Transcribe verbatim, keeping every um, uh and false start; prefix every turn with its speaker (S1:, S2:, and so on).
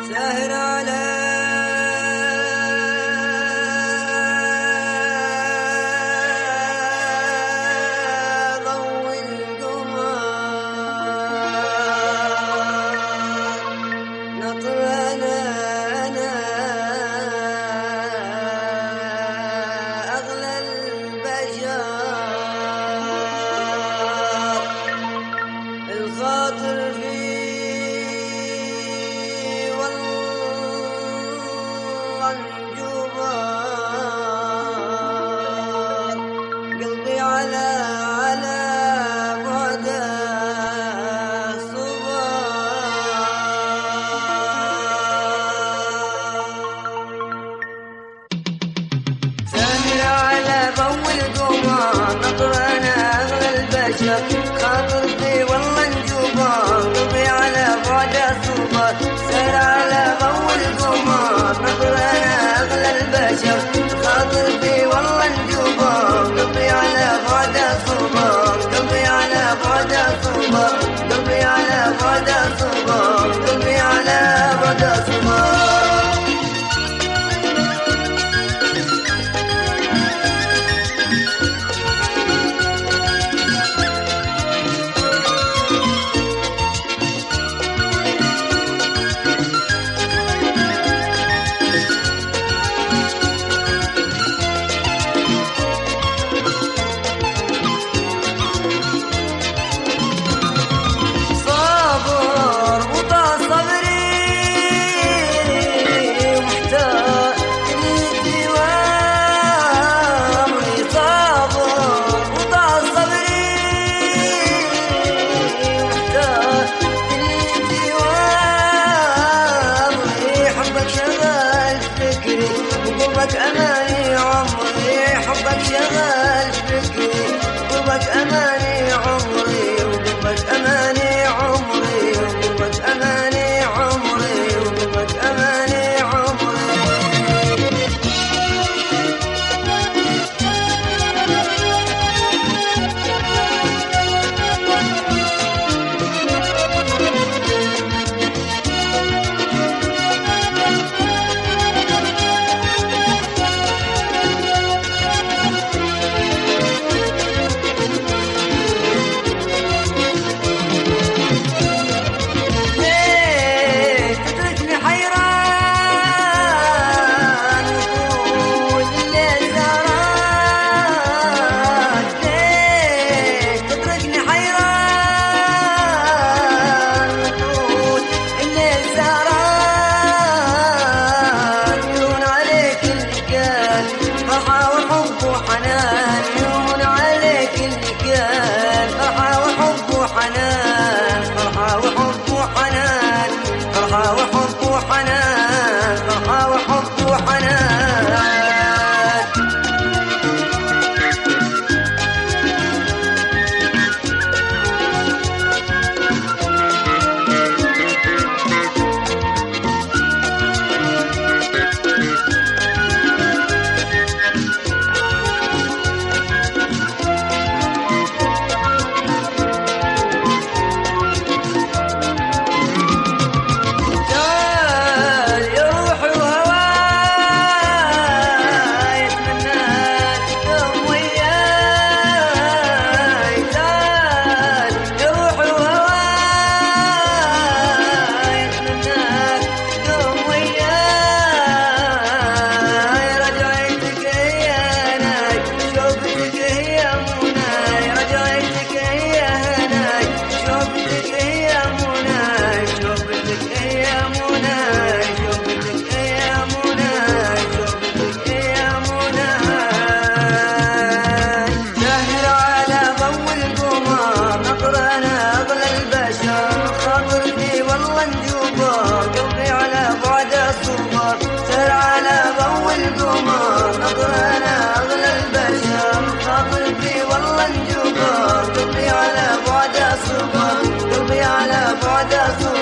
S1: ساهر على ضوء القمر نطر أنا أنا أغلى البشر الخاطر في قلبي على على بعد الصبر ساهر على ضوء القمر نطر أنا أغلى البشر خاطر في والله نجوبر قلبي على بعد الصبر ساهر على ضوء القمر نطر أنا أغلى البشر خاطر في والله نجوبر قلبي على بعد الصبر قلبي على بعد الصبر قلبي على بعد الصبر قلبي على بعد الصبر قلبك أماني عمري حبك شغال فكري قلبك أماني عمري وقلبك أماني عمري وقلبك أماني عمري وقلبك أماني عمري فرحة وحب وحنان فرحة وحب وحنان قلبي على بعد الصبر سهر على ضوء القمر نطر أنا أغلى البشر خاطر في والله نجوبر قلبي على بعد الصبر قلبي على بعد الصبر